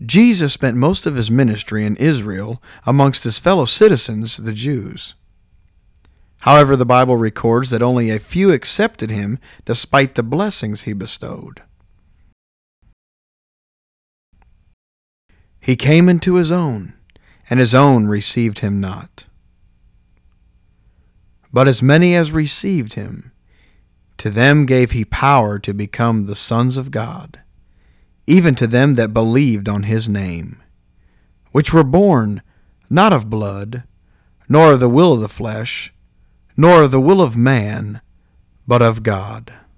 Jesus spent most of his ministry in Israel amongst his fellow citizens, the Jews. However, the Bible records that only a few accepted him despite the blessings he bestowed. He came into his own, and his own received him not. But as many as received him, to them gave he power to become the sons of God, even to them that believed on his name, which were born not of blood, nor of the will of the flesh, nor of the will of man, but of God.